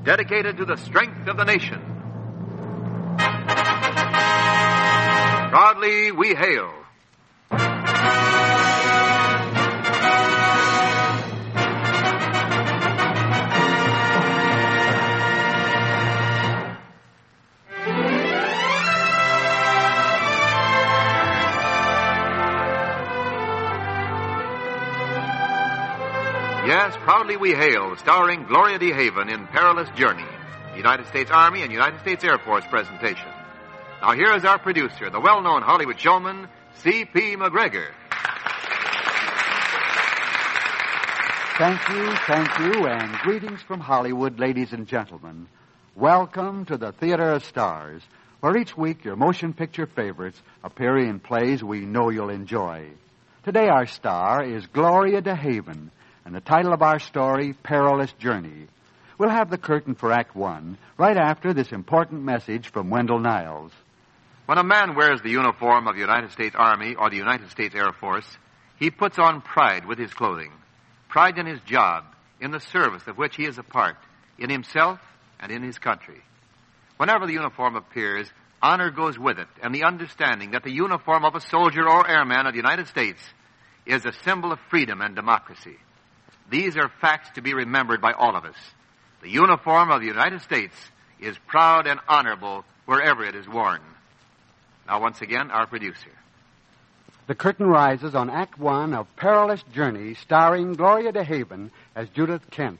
dedicated to the strength of the nation. Proudly we hail. Yes, Proudly We Hail, starring Gloria DeHaven in Perilous Journey, United States Army and United States Air Force presentation. Now here is our producer, the well-known Hollywood showman, C.P. McGregor. Thank you, and greetings from Hollywood, ladies and gentlemen. Welcome to the Theater of Stars, where each week your motion picture favorites appear in plays we know you'll enjoy. Today our star is Gloria DeHaven, and the title of our story, Perilous Journey. We'll have the curtain for Act One right after this important message from Wendell Niles. When a man wears the uniform of the United States Army or the United States Air Force, he puts on pride with his clothing, pride in his job, in the service of which he is a part, in himself and in his country. Whenever the uniform appears, honor goes with it, and the understanding that the uniform of a soldier or airman of the United States is a symbol of freedom and democracy. These are facts to be remembered by all of us. The uniform of the United States is proud and honorable wherever it is worn. Now, once again, our producer. The curtain rises on Act One of Perilous Journey, starring Gloria DeHaven as Judith Kent.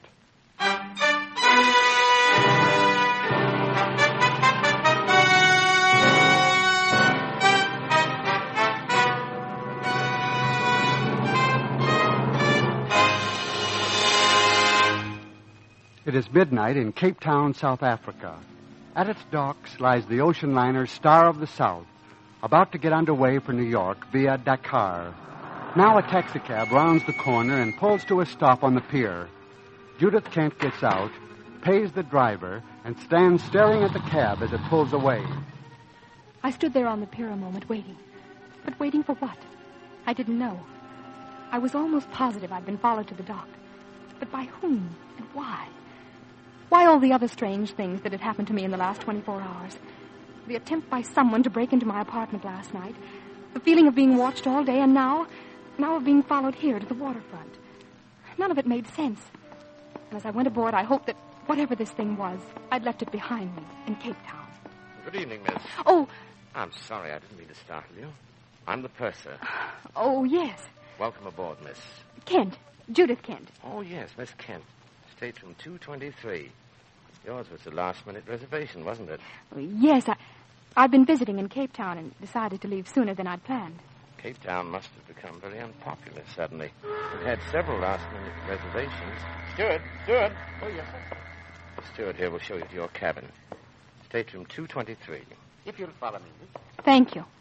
It is midnight in Cape Town, South Africa. At its docks lies the ocean liner Star of the South, about to get underway for New York via Dakar. Now a taxicab rounds the corner and pulls to a stop on the pier. Judith Kent gets out, pays the driver, and stands staring at the cab as it pulls away. I stood there on the pier a moment, waiting. But waiting for what? I didn't know. I was almost positive I'd been followed to the dock. But by whom and why? Why all the other strange things that had happened to me in the last 24 hours? The attempt by someone to break into my apartment last night. The feeling of being watched all day, and now of being followed here to the waterfront. None of it made sense. And as I went aboard, I hoped that whatever this thing was, I'd left it behind me in Cape Town. Good evening, miss. Oh. I'm sorry, I didn't mean to startle you. I'm the purser. Oh, yes. Welcome aboard, miss. Kent. Judith Kent. Oh, yes, Miss Kent. Stateroom 223. Yours was the last-minute reservation, wasn't it? Yes, I've been visiting in Cape Town and decided to leave sooner than I'd planned. Cape Town must have become very unpopular suddenly. We've had several last-minute reservations. Steward! Oh, yes, sir. The steward here will show you to your cabin. Stateroom 223. If you'll follow me. Thank you.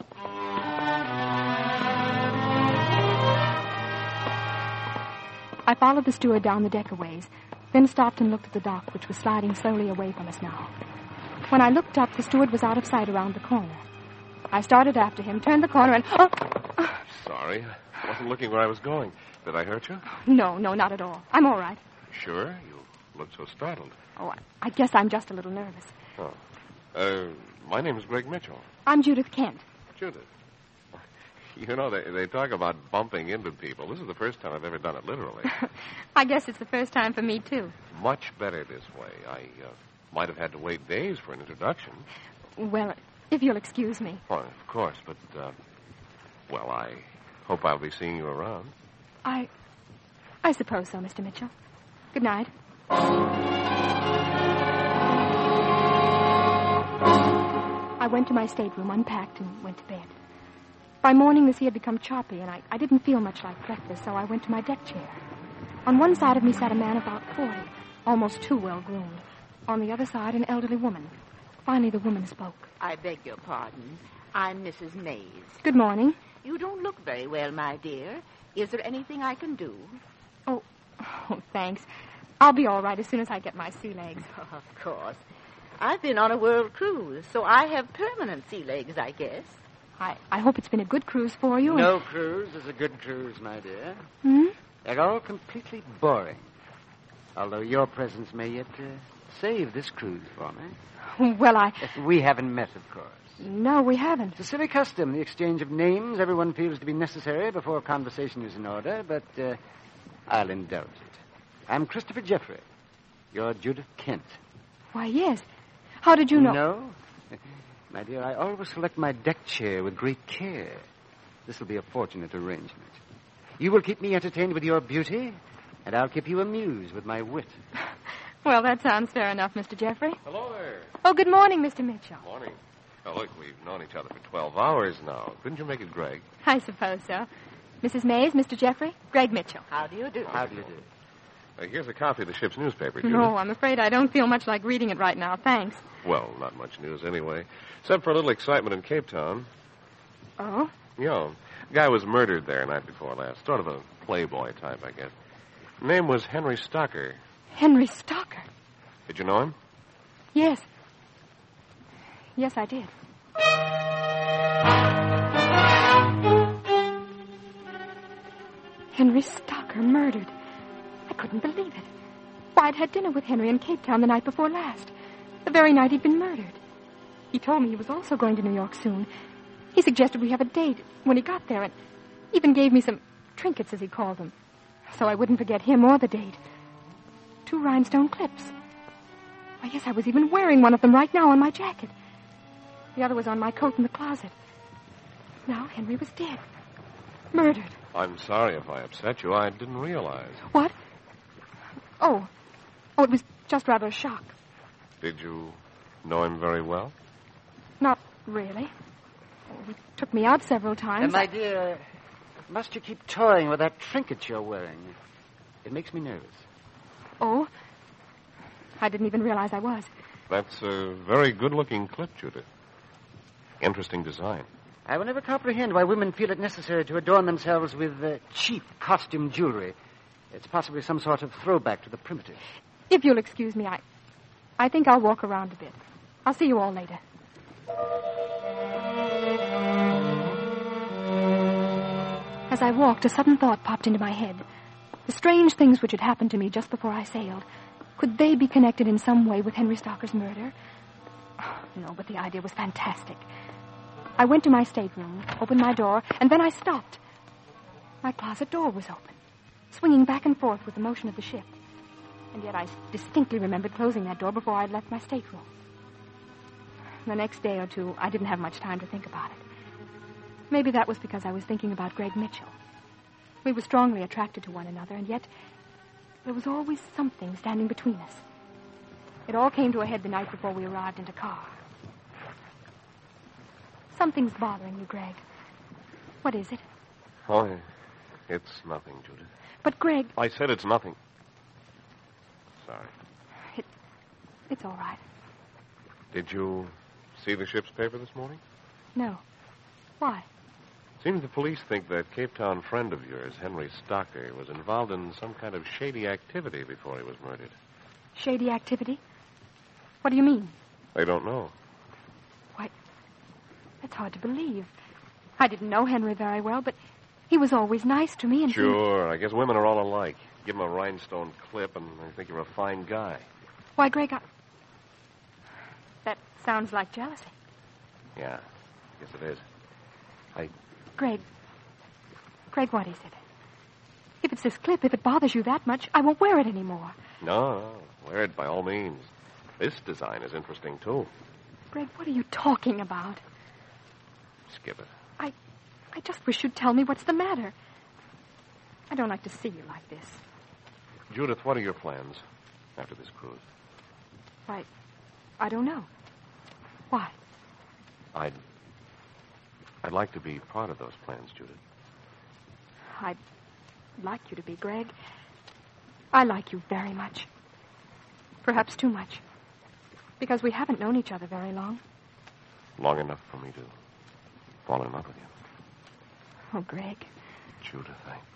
I followed the steward down the deck a ways, then stopped and looked at the dock, which was sliding slowly away from us now. When I looked up, the steward was out of sight around the corner. I started after him, turned the corner, and... Sorry. I wasn't looking where I was going. Did I hurt you? No, not at all. I'm all right. Sure? You look so startled. Oh, I guess I'm just a little nervous. Oh. My name is Greg Mitchell. I'm Judith Kent. Judith? You know, they talk about bumping into people. This is the first time I've ever done it literally. I guess it's the first time for me, too. Much better this way. I might have had to wait days for an introduction. Well, if you'll excuse me. Oh, of course, but, well, I hope I'll be seeing you around. I suppose so, Mr. Mitchell. Good night. I went to my stateroom, unpacked, and went to bed. By morning, the sea had become choppy, and I didn't feel much like breakfast, so I went to my deck chair. On one side of me sat a man about 40, almost too well-groomed. On the other side, an elderly woman. Finally, the woman spoke. I beg your pardon. I'm Mrs. Mays. Good morning. You don't look very well, my dear. Is there anything I can do? Oh, thanks. I'll be all right as soon as I get my sea legs. Oh, of course. I've been on a world cruise, so I have permanent sea legs, I guess. I hope it's been a good cruise for you. No cruise is a good cruise, my dear. Hmm? They're all completely boring. Although your presence may yet save this cruise for me. Well, We haven't met, of course. No, we haven't. It's a silly custom, the exchange of names everyone feels to be necessary before conversation is in order, but I'll indulge it. I'm Christopher Jeffrey. You're Judith Kent. Why, yes. How did you know? No? My dear, I always select my deck chair with great care. This will be a fortunate arrangement. You will keep me entertained with your beauty, and I'll keep you amused with my wit. Well, that sounds fair enough, Mr. Jeffrey. Hello there. Oh, good morning, Mr. Mitchell. Morning. Oh, look, we've known each other for 12 hours now. Couldn't you make it Greg? I suppose so. Mrs. Mays, Mr. Jeffrey, Greg Mitchell. How do you do? How do you do? Here's a copy of the ship's newspaper, Judith. No, I'm afraid I don't feel much like reading it right now. Thanks. Well, not much news anyway, except for a little excitement in Cape Town. Oh? You know, a guy was murdered there night before last. Sort of a playboy type, I guess. Name was Henry Stocker. Henry Stocker? Did you know him? Yes. Yes, I did. Henry Stocker murdered. I couldn't believe it. Why, I'd had dinner with Henry in Cape Town the night before last. The very night he'd been murdered. He told me he was also going to New York soon. He suggested we have a date when he got there and even gave me some trinkets, as he called them, so I wouldn't forget him or the date. 2 rhinestone clips. Why, yes, I was even wearing one of them right now on my jacket. The other was on my coat in the closet. Now Henry was dead. Murdered. I'm sorry if I upset you. I didn't realize. What? Oh, it was just rather a shock. Did you know him very well? Not really. He took me out several times. My dear, must you keep toying with that trinket you're wearing? It makes me nervous. Oh? I didn't even realize I was. That's a very good-looking clip, Judith. Interesting design. I will never comprehend why women feel it necessary to adorn themselves with cheap costume jewelry. It's possibly some sort of throwback to the primitive. If you'll excuse me, I think I'll walk around a bit. I'll see you all later. As I walked, a sudden thought popped into my head. The strange things which had happened to me just before I sailed, could they be connected in some way with Henry Stocker's murder? Oh, no, but the idea was fantastic. I went to my stateroom, opened my door, and then I stopped. My closet door was open, swinging back and forth with the motion of the ship. And yet I distinctly remembered closing that door before I'd left my stateroom. The next day or two, I didn't have much time to think about it. Maybe that was because I was thinking about Greg Mitchell. We were strongly attracted to one another, and yet there was always something standing between us. It all came to a head the night before we arrived in Dakar. Something's bothering you, Greg. What is it? Oh, it's nothing, Judith. But, Greg... I said it's nothing. Sorry. It's all right. Did you see the ship's paper this morning? No. Why? Seems the police think that Cape Town friend of yours, Henry Stocker, was involved in some kind of shady activity before he was murdered. Shady activity? What do you mean? They don't know. Why, that's hard to believe. I didn't know Henry very well, but he was always nice to me and... Sure, I guess women are all alike. Give them a rhinestone clip and they think you're a fine guy. Why, Greg, that sounds like jealousy. Yeah, I guess it is. Greg, what is it? If it's this clip, if it bothers you that much, I won't wear it anymore. No, wear it by all means. This design is interesting, too. Greg, what are you talking about? Skip it. I just wish you'd tell me what's the matter. I don't like to see you like this. Judith, what are your plans after this cruise? Why, I don't know. Why? I'd like to be part of those plans, Judith. I'd like you to be, Greg. I like you very much. Perhaps too much. Because we haven't known each other very long. Long enough for me to fall in love with you. Oh, Greg. Judith,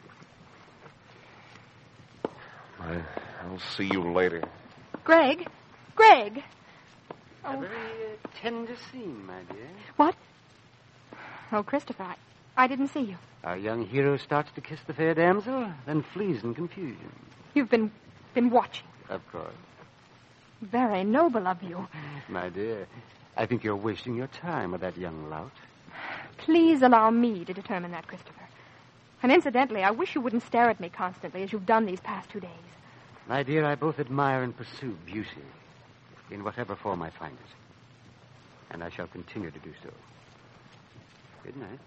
I'll see you later. Greg? A very tender scene, my dear. What? Oh, Christopher, I didn't see you. Our young hero starts to kiss the fair damsel, then flees in confusion. You've been watching. Of course. Very noble of you. My dear, I think you're wasting your time with that young lout. Please allow me to determine that, Christopher. And incidentally, I wish you wouldn't stare at me constantly as you've done these past 2 days. My dear, I both admire and pursue beauty in whatever form I find it. And I shall continue to do so. Good night.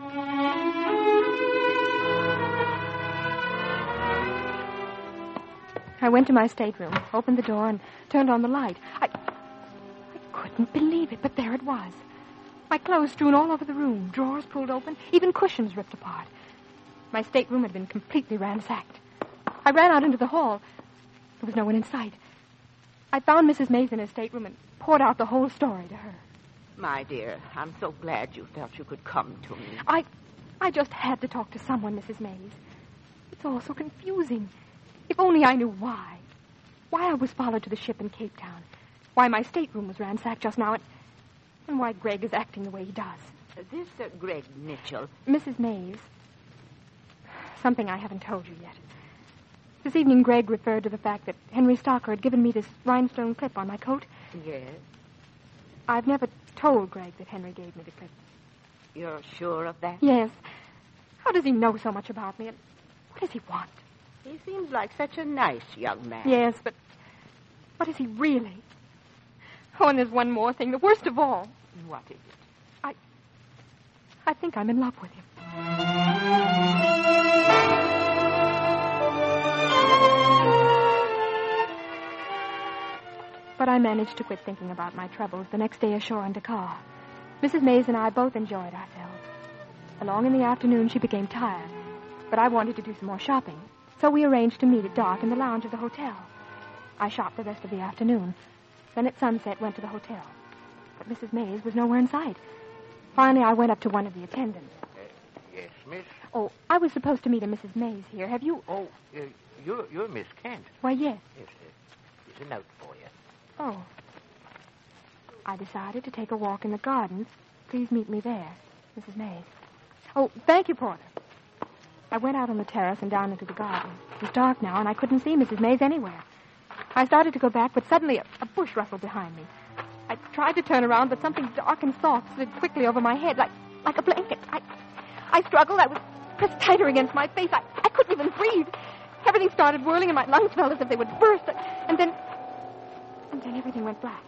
I went to my stateroom, opened the door, and turned on the light. I couldn't believe it, but there it was. My clothes strewn all over the room, drawers pulled open, even cushions ripped apart. My stateroom had been completely ransacked. I ran out into the hall. There was no one in sight. I found Mrs. Mays in her stateroom and poured out the whole story to her. My dear, I'm so glad you felt you could come to me. I just had to talk to someone, Mrs. Mays. It's all so confusing. If only I knew why. Why I was followed to the ship in Cape Town. Why my stateroom was ransacked just now. And why Greg is acting the way he does. This Greg Mitchell. Mrs. Mays. Something I haven't told you yet. This evening, Greg referred to the fact that Henry Stocker had given me this rhinestone clip on my coat. Yes? I've never told Greg that Henry gave me the clip. You're sure of that? Yes. How does he know so much about me? And what does he want? He seems like such a nice young man. Yes, but what is he really? Oh, and there's one more thing, the worst of all. What is it? I think I'm in love with him. But I managed to quit thinking about my troubles the next day ashore in Dakar. Mrs. Mays and I both enjoyed ourselves. Along in the afternoon, she became tired, but I wanted to do some more shopping, so we arranged to meet at dark in the lounge of the hotel. I shopped the rest of the afternoon, then at sunset went to the hotel. But Mrs. Mays was nowhere in sight. Finally, I went up to one of the attendants. Yes, miss? Oh, I was supposed to meet a Mrs. Mays here. Have you... Oh, you're Miss Kent. Why, yes. Yes, here's a note for you. Oh. I decided to take a walk in the gardens. Please meet me there, Mrs. Mays. Oh, thank you, Porter. I went out on the terrace and down into the garden. It was dark now, and I couldn't see Mrs. Mays anywhere. I started to go back, but suddenly a bush rustled behind me. I tried to turn around, but something dark and soft slid quickly over my head, like a blanket. I struggled. I was pressed tighter against my face. I couldn't even breathe. Everything started whirling, and my lungs felt as if they would burst. And then everything went black.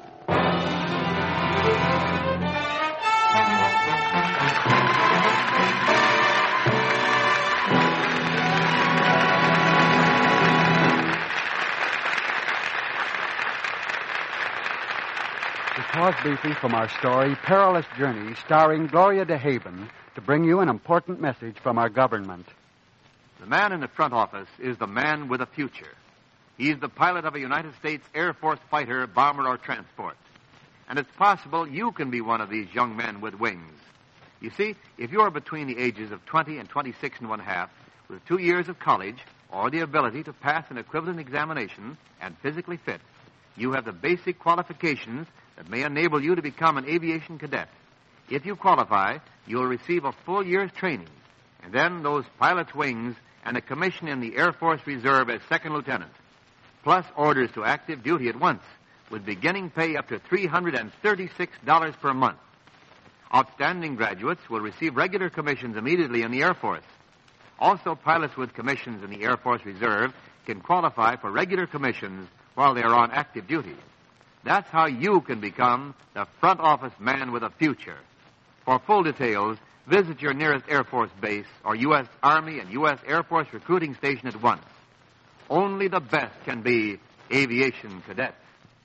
Pause briefly from our story, Perilous Journey, starring Gloria DeHaven, to bring you an important message from our government. The man in the front office is the man with a future. He's the pilot of a United States Air Force fighter, bomber, or transport. And it's possible you can be one of these young men with wings. You see, if you're between the ages of 20 and 26 and 1/2, with 2 years of college, or the ability to pass an equivalent examination and physically fit, you have the basic qualifications that may enable you to become an aviation cadet. If you qualify, you'll receive a full year's training, and then those pilot's wings and a commission in the Air Force Reserve as second lieutenant, plus orders to active duty at once, with beginning pay up to $336 per month. Outstanding graduates will receive regular commissions immediately in the Air Force. Also, pilots with commissions in the Air Force Reserve can qualify for regular commissions while they are on active duty. That's how you can become the front office man with a future. For full details, visit your nearest Air Force base or U.S. Army and U.S. Air Force recruiting station at once. Only the best can be aviation cadets.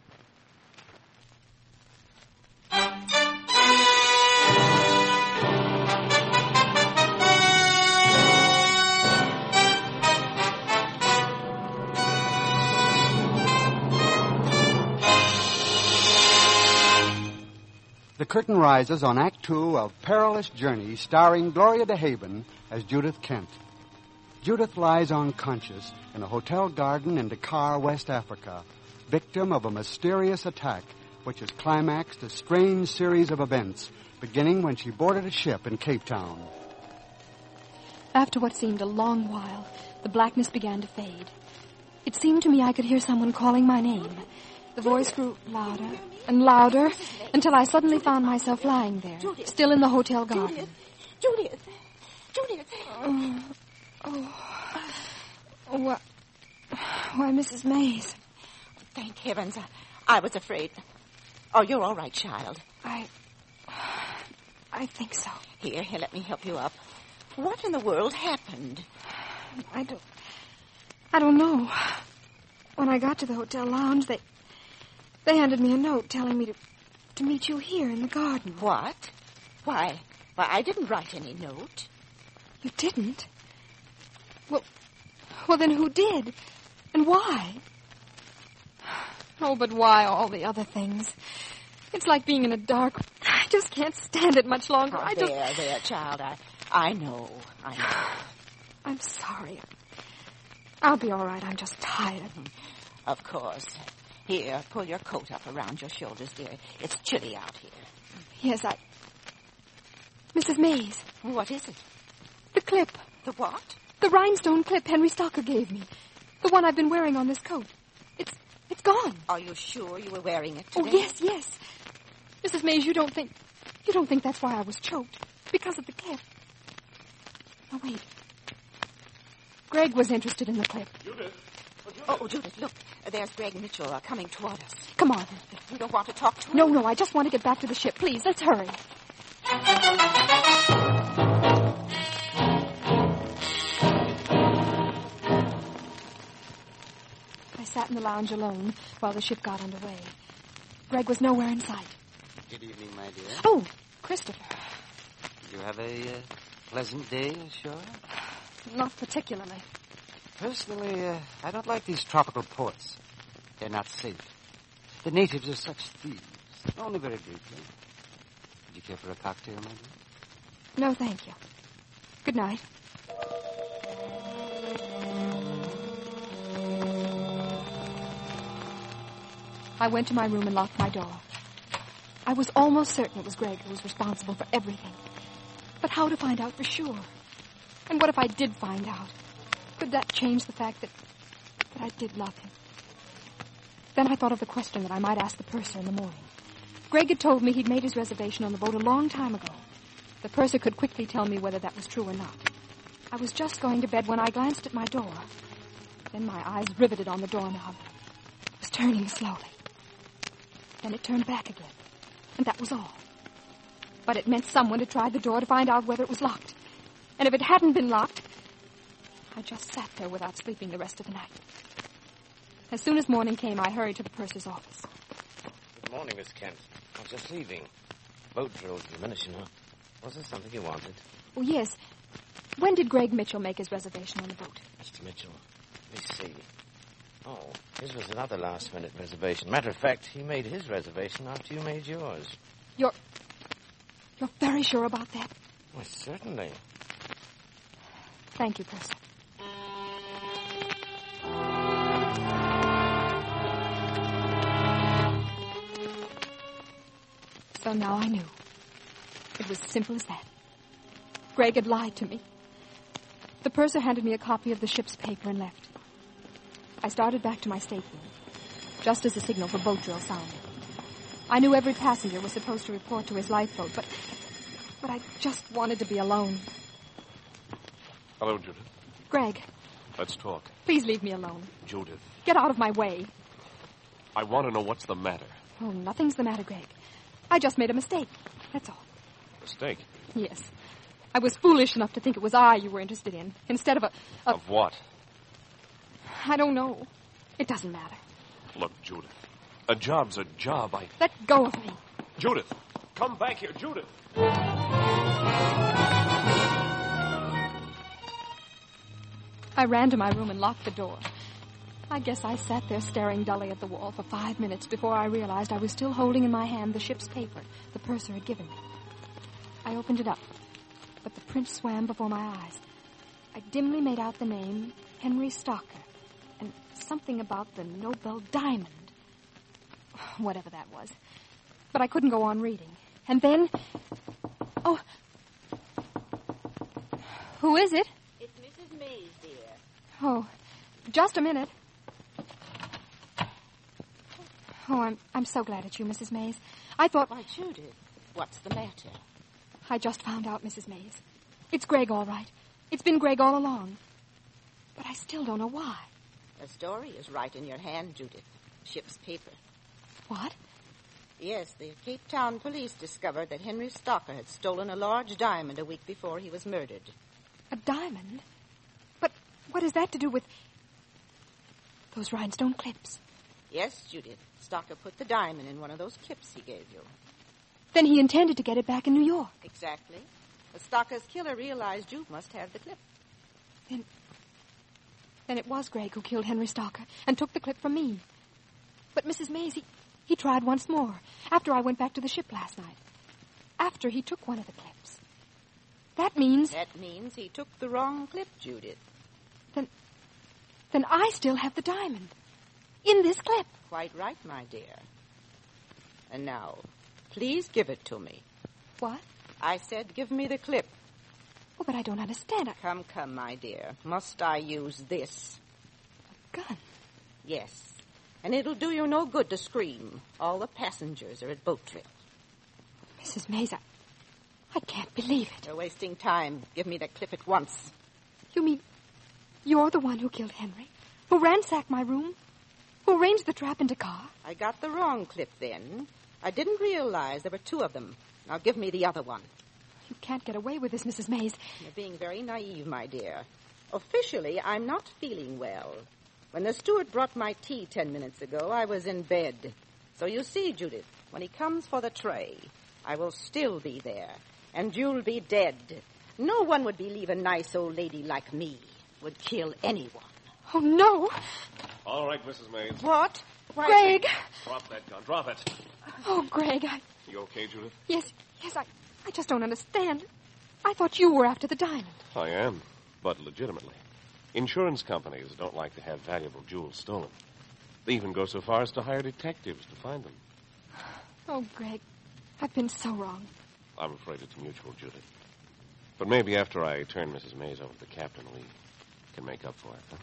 The curtain rises on Act 2 of Perilous Journey, starring Gloria DeHaven as Judith Kent. Judith lies unconscious in a hotel garden in Dakar, West Africa, victim of a mysterious attack which has climaxed a strange series of events, beginning when she boarded a ship in Cape Town. After what seemed a long while, the blackness began to fade. It seemed to me I could hear someone calling my name. The voice grew louder and louder until I suddenly found myself lying there, still in the hotel garden. Judith. Why, Mrs. Mays. Thank heavens. I was afraid. Oh, you're all right, child. I think so. Here, let me help you up. What in the world happened? I don't know. When I got to the hotel lounge, they handed me a note telling me to meet you here in the garden. What? Why, I didn't write any note. You didn't? Well, then who did? And why? Oh, but why all the other things? It's like being in a dark... I just can't stand it much longer. There, child. I know. I'm sorry. I'll be all right. I'm just tired. Of course. Here, pull your coat up around your shoulders, dear. It's chilly out here. Yes, Mrs. Mays. What is it? The clip. The what? The rhinestone clip Henry Stocker gave me. The one I've been wearing on this coat. It's gone. Are you sure you were wearing it today? Oh, yes. Mrs. Mays, you don't think that's why I was choked? Because of the clip. Oh, wait. Greg was interested in the clip. Judith. Oh, Judith, look. There's Greg Mitchell coming toward us. Come on. You don't want to talk to him? No, I just want to get back to the ship. Please, let's hurry. I sat in the lounge alone while the ship got underway. Greg was nowhere in sight. Good evening, my dear. Oh, Christopher. Did you have a pleasant day ashore? Not particularly. Personally, I don't like these tropical ports. They're not safe. The natives are such thieves. Only very briefly. Would you care for a cocktail, my dear? No, thank you. Good night. I went to my room and locked my door. I was almost certain it was Greg who was responsible for everything. But how to find out for sure? And what if I did find out? Could that change the fact that I did love him? Then I thought of the question that I might ask the purser in the morning. Greg had told me he'd made his reservation on the boat a long time ago. The purser could quickly tell me whether that was true or not. I was just going to bed when I glanced at my door. Then my eyes riveted on the doorknob. It was turning slowly. Then it turned back again. And that was all. But it meant someone had tried the door to find out whether it was locked. And if it hadn't been locked, I just sat there without sleeping the rest of the night. As soon as morning came, I hurried to the purser's office. Good morning, Miss Kent. I was just leaving. Boat drills diminishing, huh? Was there something you wanted? Oh, yes. When did Greg Mitchell make his reservation on the boat? Mr. Mitchell, let me see. Oh, his was another last-minute reservation. Matter of fact, he made his reservation after you made yours. You're very sure about that? Well, certainly. Thank you, Purser. So now I knew. It was simple as that. Greg had lied to me. The purser handed me a copy of the ship's paper and left. I started back to my stateroom, just as the signal for boat drill sounded. I knew every passenger was supposed to report to his lifeboat, but I just wanted to be alone. Hello, Judith. Greg. Let's talk. Please leave me alone. Judith. Get out of my way. I want to know what's the matter. Oh, nothing's the matter, Greg. I just made a mistake. That's all. Mistake? Yes. I was foolish enough to think it was I you were interested in, instead of Of what? I don't know. It doesn't matter. Look, Judith. A job's a job. Let go of me. Judith! Come back here, Judith! I ran to my room and locked the door. I guess I sat there staring dully at the wall for 5 minutes before I realized I was still holding in my hand the ship's paper the purser had given me. I opened it up, but the print swam before my eyes. I dimly made out the name Henry Stocker and something about the Nobel Diamond. Whatever that was. But I couldn't go on reading. And then... Oh. Who is it? It's Mrs. Mays, dear. Oh, just a minute. Oh, I'm so glad it's you, Mrs. Mays. I thought... Why, Judith, what's the matter? I just found out, Mrs. Mays. It's Greg, all right. It's been Greg all along. But I still don't know why. The story is right in your hand, Judith. Ship's paper. What? Yes, the Cape Town police discovered that Henry Stocker had stolen a large diamond a week before he was murdered. A diamond? But what has that to do with... those rhinestone clips? Yes, Judith. Stocker put the diamond in one of those clips he gave you. Then he intended to get it back in New York. Exactly. But Stocker's killer realized you must have the clip. Then it was Greg who killed Henry Stocker and took the clip from me. But Mrs. Mays, he tried once more after I went back to the ship last night. After he took one of the clips. That means he took the wrong clip, Judith. Then I still have the diamond. In this clip. Quite right, my dear. And now, please give it to me. What? I said give me the clip. Oh, but I don't understand. Come, my dear. Must I use this? A gun? Yes. And it'll do you no good to scream. All the passengers are at boat drill. Mrs. Mays, I can't believe it. You're wasting time. Give me the clip at once. You mean you're the one who killed Henry? Who ransacked my room? Who arranged the trap into car? I got the wrong clip then. I didn't realize there were two of them. Now give me the other one. You can't get away with this, Mrs. Mays. You're being very naive, my dear. Officially, I'm not feeling well. When the steward brought my tea 10 minutes ago, I was in bed. So you see, Judith, when he comes for the tray, I will still be there, and you'll be dead. No one would believe a nice old lady like me would kill anyone. Oh, no. All right, Mrs. Mays. What? Greg. Drop that gun. Drop it. Oh, Greg, You okay, Judith? Yes, I just don't understand. I thought you were after the diamond. I am, but legitimately. Insurance companies don't like to have valuable jewels stolen. They even go so far as to hire detectives to find them. Oh, Greg, I've been so wrong. I'm afraid it's mutual, Judith. But maybe after I turn Mrs. Mays over to the captain, we can make up for it, huh?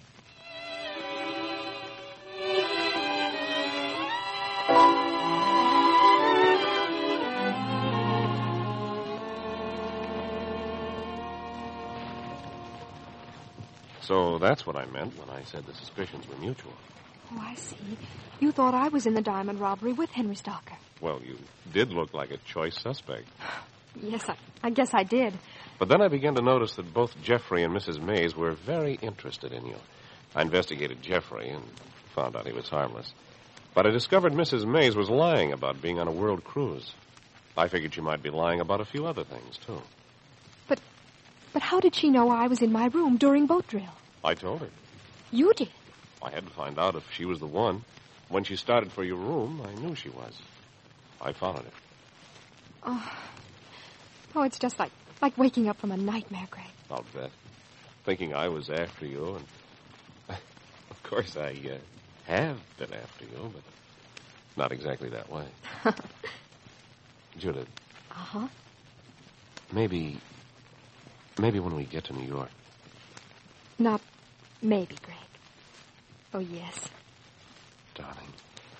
So that's what I meant when I said the suspicions were mutual. Oh, I see. You thought I was in the diamond robbery with Henry Stocker. Well, you did look like a choice suspect. Yes, I guess I did. But then I began to notice that both Jeffrey and Mrs. Mays were very interested in you. I investigated Jeffrey and found out he was harmless. But I discovered Mrs. Mays was lying about being on a world cruise. I figured she might be lying about a few other things, too. But how did she know I was in my room during boat drill? I told her. You did? I had to find out if she was the one. When she started for your room, I knew she was. I followed her. Oh, it's just like waking up from a nightmare, Greg. I'll bet. Thinking I was after you, and of course I have been after you, but not exactly that way. Judith. Uh-huh. Maybe when we get to New York. Not maybe, Greg. Oh, yes. Darling.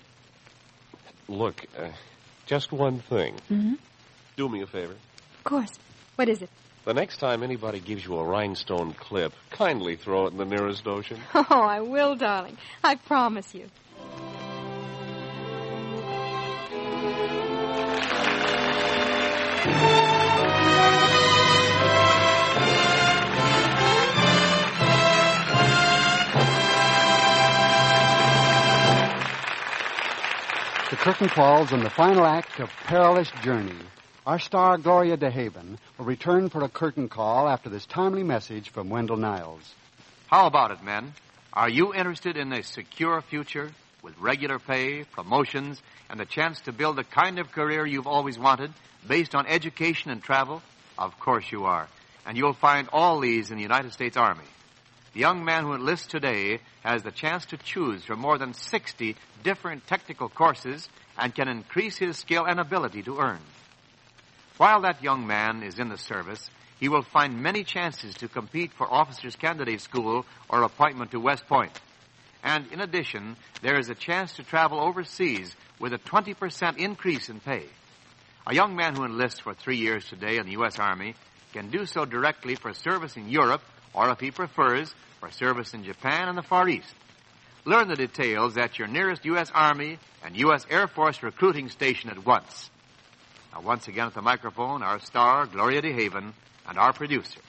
Look, just one thing. Mm-hmm. Do me a favor. Of course. What is it? The next time anybody gives you a rhinestone clip, kindly throw it in the nearest ocean. Oh, I will, darling. I promise you. The curtain falls on the final act of Perilous Journey. Our star, Gloria DeHaven, will return for a curtain call after this timely message from Wendell Niles. How about it, men? Are you interested in a secure future with regular pay, promotions, and the chance to build the kind of career you've always wanted based on education and travel? Of course you are. And you'll find all these in the United States Army. The young man who enlists today has the chance to choose from more than 60 different technical courses and can increase his skill and ability to earn. While that young man is in the service, he will find many chances to compete for officers' candidate school or appointment to West Point. And in addition, there is a chance to travel overseas with a 20% increase in pay. A young man who enlists for 3 years today in the U.S. Army can do so directly for service in Europe, or if he prefers, for service in Japan and the Far East. Learn the details at your nearest U.S. Army and U.S. Air Force recruiting station at once. Now, once again at the microphone, our star, Gloria DeHaven, and our producer.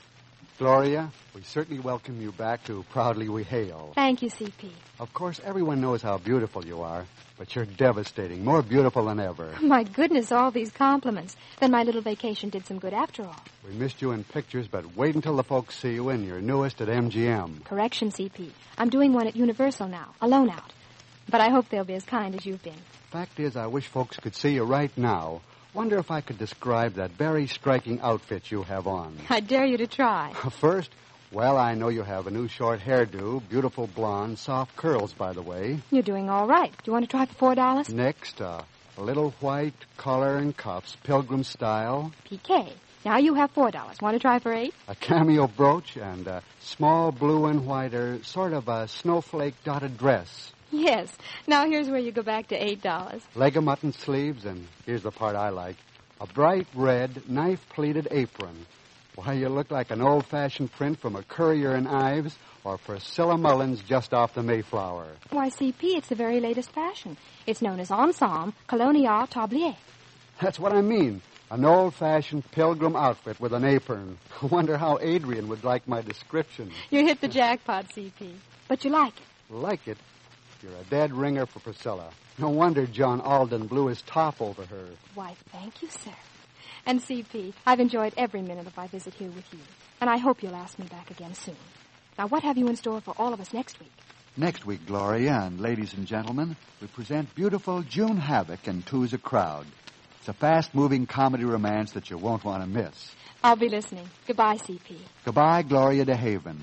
Gloria, we certainly welcome you back to Proudly We Hail. Thank you, C.P. Of course, everyone knows how beautiful you are, but you're devastating, more beautiful than ever. My goodness, all these compliments. Then my little vacation did some good after all. We missed you in pictures, but wait until the folks see you in your newest at MGM. Correction, C.P. I'm doing one at Universal now, a loan out. But I hope they'll be as kind as you've been. Fact is, I wish folks could see you right now. Wonder if I could describe that very striking outfit you have on. I dare you to try. First, well, I know you have a new short hairdo, beautiful blonde, soft curls, by the way. You're doing all right. Do you want to try for $4? Next, a little white collar and cuffs, pilgrim style. PK. Now you have $4. Want to try for $8? A cameo brooch and a small blue and white, sort of a snowflake dotted dress. Yes. Now here's where you go back to $8. Leg of mutton sleeves, and here's the part I like. A bright red, knife-pleated apron. Why, you look like an old-fashioned print from a Currier and Ives or Priscilla Mullins just off the Mayflower. Why, C.P., it's the very latest fashion. It's known as ensemble colonial tablier. That's what I mean. An old-fashioned pilgrim outfit with an apron. I wonder how Adrian would like my description. You hit the jackpot, C.P. But you like it. Like it? You're a dead ringer for Priscilla. No wonder John Alden blew his top over her. Why, thank you, sir. And, C.P., I've enjoyed every minute of my visit here with you. And I hope you'll ask me back again soon. Now, what have you in store for all of us next week? Next week, Gloria, and ladies and gentlemen, we present beautiful June Havoc and Two's a Crowd. It's a fast-moving comedy romance that you won't want to miss. I'll be listening. Goodbye, C.P. Goodbye, Gloria DeHaven.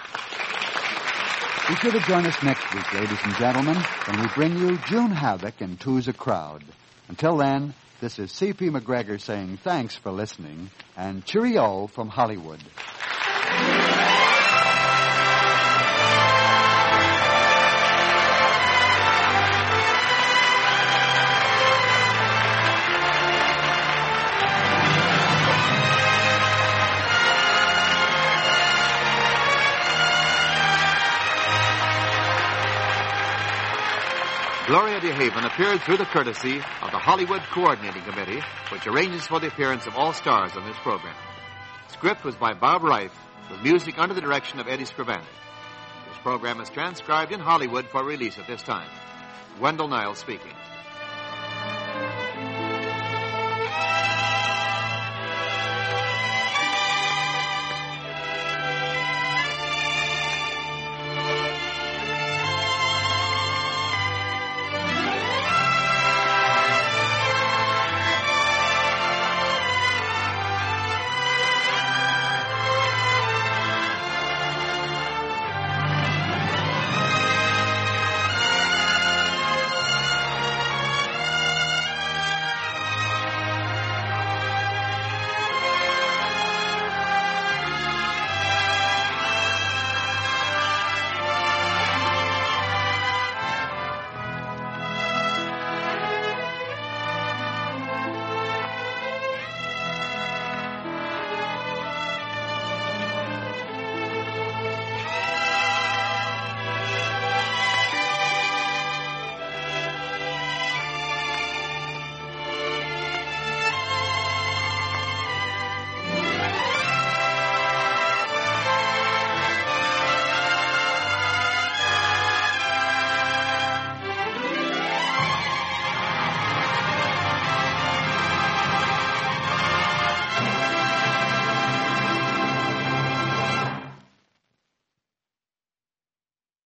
Be sure to join us next week, ladies and gentlemen, when we bring you June Havoc and Two's a Crowd. Until then, this is C.P. McGregor saying thanks for listening and cheerio from Hollywood. Gloria DeHaven appeared through the courtesy of the Hollywood Coordinating Committee, which arranges for the appearance of all stars on this program. Script was by Bob Reif, with music under the direction of Eddie Scribani. This program is transcribed in Hollywood for release at this time. Wendell Niles speaking.